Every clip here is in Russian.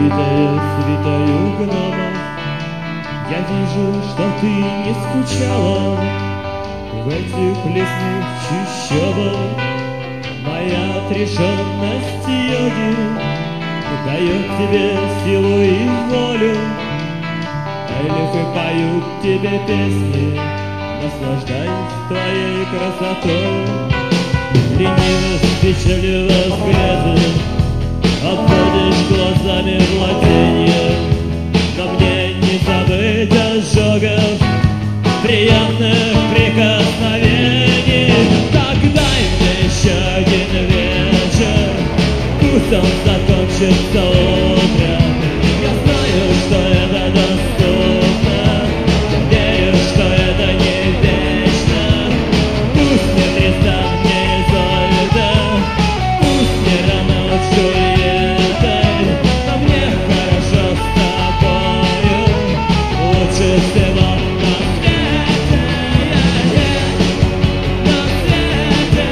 Увитая свитою гномов, я вижу, что ты не скучала в этих лесных чащобах. Моя отрешенность йоги дает тебе силу и волю. Эльфы поют тебе песни, наслаждаясь твоей красотой. Лениво, печально взглядом обводишь глазами владения, но мне не забыть ожогов, приятных прикосновений. Так дай мне еще один вечер, пусть он закончится утром. Я знаю, что это доступно, я верю, что это не вечно. Пусть не Тристан, не Изольда, пусть не Ромео с Джульеттой, но мне хорошо с тобою, лучше всего на свете. На свете,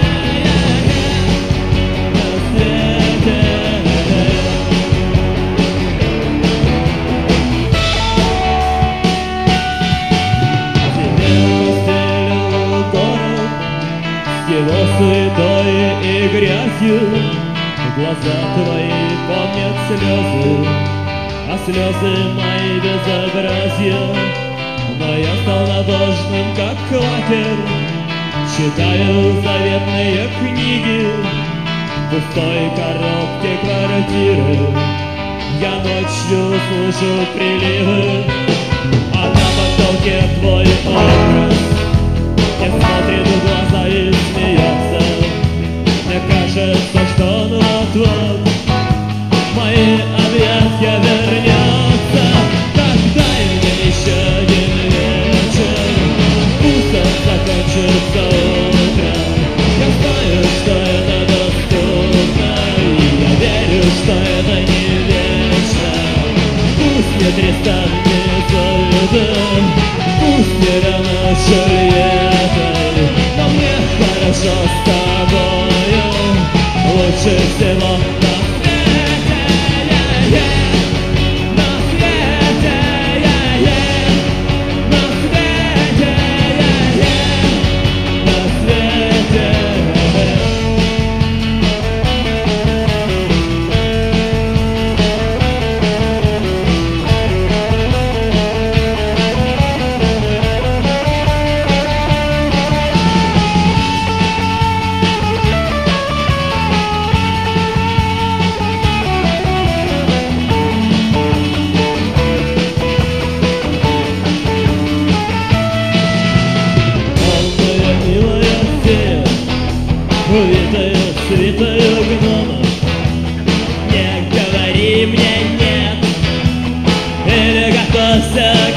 на свете. Его суетой и грязью глаза твои помнят слезы, а слезы мои безобразия. Но я стал надежным, как квакер, читаю заветные книги в пустой коробке квартиры. Я ночью слышу приливы, а на потолке твой образ. Я смотрит в глаза и смеется. Мне кажется, что он вот-вот мои объятия вернется. Так дай мне еще один вечер, пусть он закончится утром. Я знаю, что это доступно, и я верю, что это не вечно. Пусть не Тристан, не Изольда, пусть не Ромео с Джульеттой, но мне хорошо с тобою, лучше всего на свете. На свете, на свете, на свете. Увитая свитою гномов, не говори мне нет, или готовься